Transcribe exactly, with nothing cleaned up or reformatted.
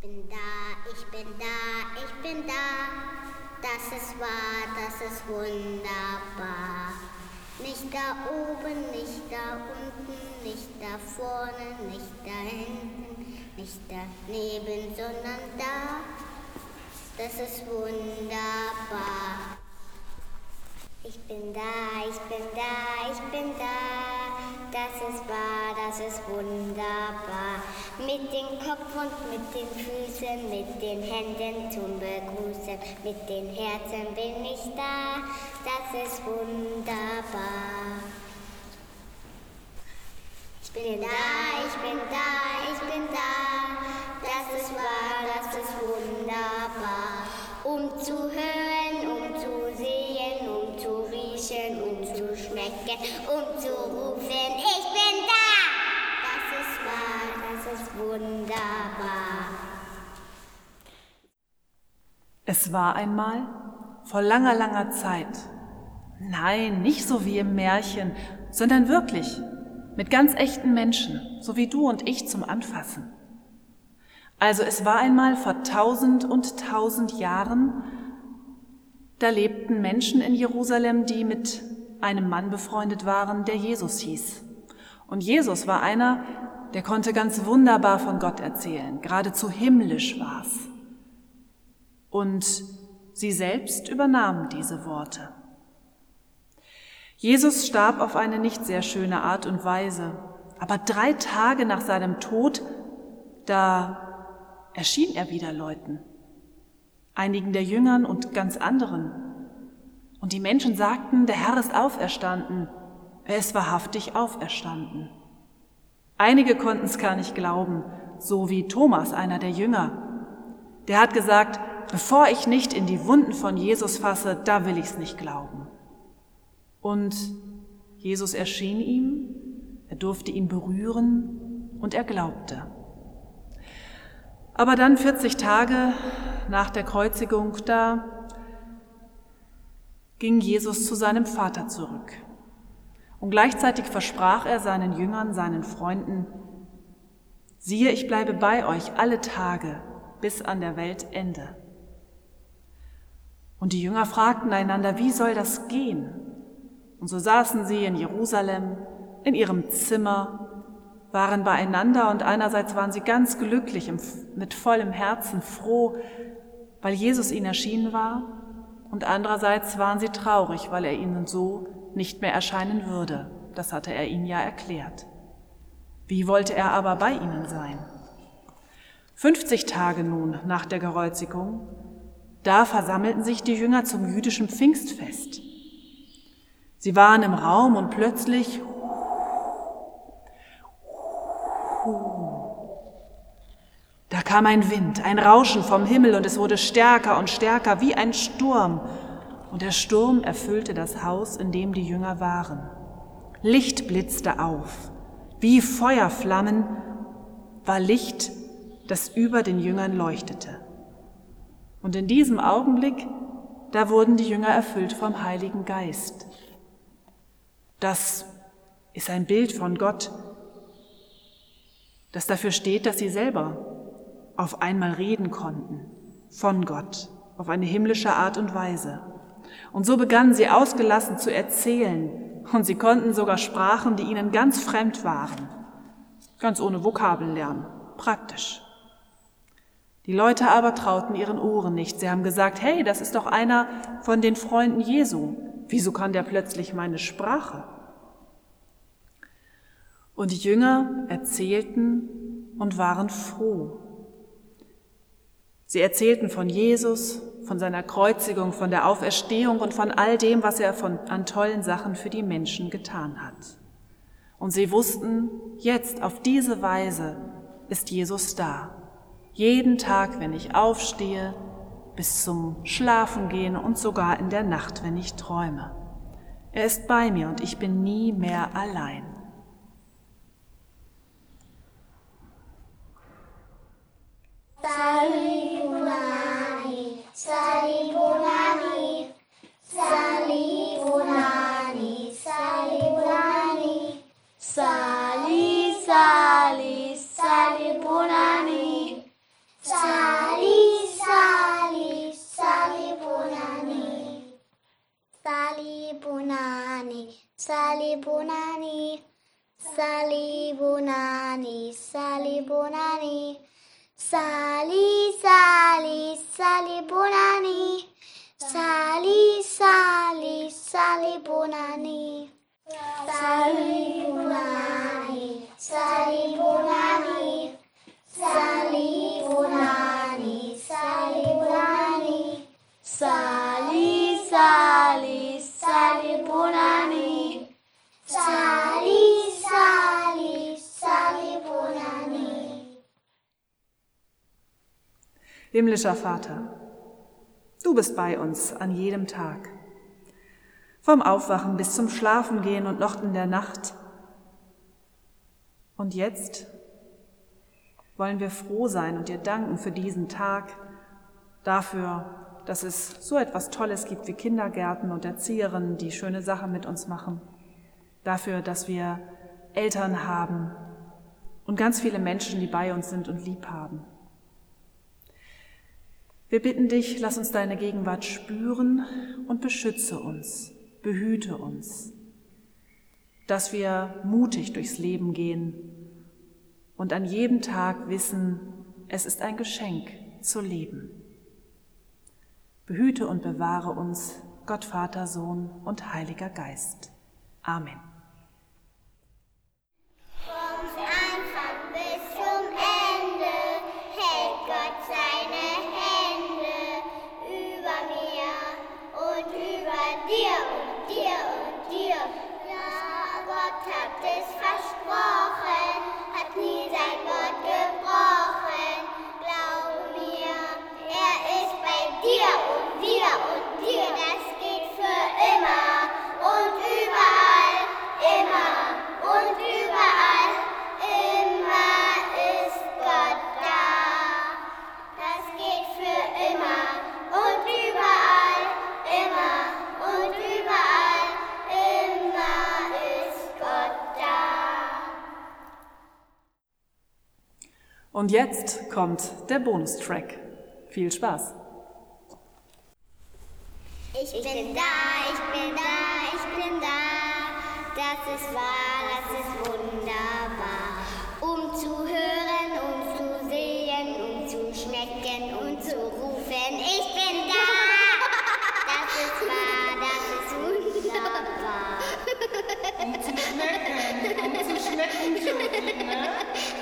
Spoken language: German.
bin da, ich bin da, ich bin da. Das ist wahr, das ist wunderbar. Nicht da oben, nicht da unten, nicht da vorne, nicht da hinten, nicht daneben, sondern da. Das ist wunderbar. Ich bin da, ich bin da, ich bin da. Das ist wahr, das ist wunderbar. Mit dem Kopf und mit den Füßen, mit den Händen zum Begrüßen, mit den Herzen bin ich da. Das ist wunderbar. Ich bin da, ich bin da, ich bin da. Das ist wahr, das ist wunderbar. Um zu hören, um zu sehen, um zu riechen, um zu schmecken, um zu rufen, ich bin da! Das ist wahr, das ist wunderbar. Es war einmal, vor langer, langer Zeit. Nein, nicht so wie im Märchen, sondern wirklich, mit ganz echten Menschen, so wie du und ich zum Anfassen. Also es war einmal vor tausend und tausend Jahren, da lebten Menschen in Jerusalem, die mit einem Mann befreundet waren, der Jesus hieß. Und Jesus war einer, der konnte ganz wunderbar von Gott erzählen, geradezu himmlisch war's. Und sie selbst übernahmen diese Worte. Jesus starb auf eine nicht sehr schöne Art und Weise, aber drei Tage nach seinem Tod, da erschien er wieder Leuten, einigen der Jüngern und ganz anderen. Und die Menschen sagten, der Herr ist auferstanden, er ist wahrhaftig auferstanden. Einige konnten es gar nicht glauben, so wie Thomas, einer der Jünger. Der hat gesagt, bevor ich nicht in die Wunden von Jesus fasse, da will ich es nicht glauben. Und Jesus erschien ihm, er durfte ihn berühren und er glaubte. Aber dann vierzig Tage nach der Kreuzigung, da ging Jesus zu seinem Vater zurück. Und gleichzeitig versprach er seinen Jüngern, seinen Freunden, siehe, ich bleibe bei euch alle Tage bis an der Weltende. Und die Jünger fragten einander, wie soll das gehen? Und so saßen sie in Jerusalem, in ihrem Zimmer, waren beieinander und einerseits waren sie ganz glücklich, mit vollem Herzen froh, weil Jesus ihnen erschienen war, und andererseits waren sie traurig, weil er ihnen so nicht mehr erscheinen würde. Das hatte er ihnen ja erklärt. Wie wollte er aber bei ihnen sein? fünfzig Tage nun nach der Kreuzigung, da versammelten sich die Jünger zum jüdischen Pfingstfest. Sie waren im Raum und plötzlich da kam ein Wind, ein Rauschen vom Himmel und es wurde stärker und stärker wie ein Sturm. Und der Sturm erfüllte das Haus, in dem die Jünger waren. Licht blitzte auf. Wie Feuerflammen war Licht, das über den Jüngern leuchtete. Und in diesem Augenblick, da wurden die Jünger erfüllt vom Heiligen Geist. Das ist ein Bild von Gott, das dafür steht, dass sie selber auf einmal reden konnten, von Gott, auf eine himmlische Art und Weise. Und so begannen sie ausgelassen zu erzählen und sie konnten sogar Sprachen, die ihnen ganz fremd waren, ganz ohne Vokabeln lernen, praktisch. Die Leute aber trauten ihren Ohren nicht. Sie haben gesagt, hey, das ist doch einer von den Freunden Jesu. Wieso kann der plötzlich meine Sprache? Und die Jünger erzählten und waren froh. Sie erzählten von Jesus, von seiner Kreuzigung, von der Auferstehung und von all dem, was er von, an tollen Sachen für die Menschen getan hat. Und sie wussten, jetzt auf diese Weise ist Jesus da. Jeden Tag, wenn ich aufstehe, bis zum Schlafengehen und sogar in der Nacht, wenn ich träume. Er ist bei mir und ich bin nie mehr allein. Sali Punani, Sali Punani, Sali Punani, Sali Punani, Sali, Sali, Sali Punani, Sali. Salibonani, Salibonani, Salibonani, Sali, Sali, Salibonani, Sali, Sali, Salibonani, Salibonani, Salibonani, Salibonani, Salibonani, Sali, Sali, Salibonani, Sali, Sali, Salibonani. Himmlischer Vater, du bist bei uns an jedem Tag. Vom Aufwachen bis zum Schlafengehen und noch in der Nacht. Und jetzt wollen wir froh sein und dir danken für diesen Tag, dafür, dass es so etwas Tolles gibt wie Kindergärten und Erzieherinnen, die schöne Sachen mit uns machen, dafür, dass wir Eltern haben und ganz viele Menschen, die bei uns sind und lieb haben. Wir bitten dich, lass uns deine Gegenwart spüren und beschütze uns, behüte uns, dass wir mutig durchs Leben gehen und an jedem Tag wissen, es ist ein Geschenk zu leben. Behüte und bewahre uns, Gott Vater, Sohn und Heiliger Geist. Amen. Vom Anfang bis zum Ende hält Gott seine Hände über mir und über dir und dir und dir. Ja, Gott hat es versprochen, hat nie sein Wort gebrochen. Glaube mir, er ist bei dir und dir und dir. Das geht für immer und überall, immer und überall. Immer ist Gott da. Das geht für immer und überall, immer und überall. Immer ist Gott da. Und jetzt kommt der Bonustrack. Viel Spaß! Ich bin da, ich bin da, ich bin da. Das ist wahr, das ist wunderbar. Um zu hören, um zu sehen, um zu schmecken und zu rufen. Ich bin da. Das ist wahr, das ist wunderbar. Um zu schmecken, um zu schmecken, Judy, ne?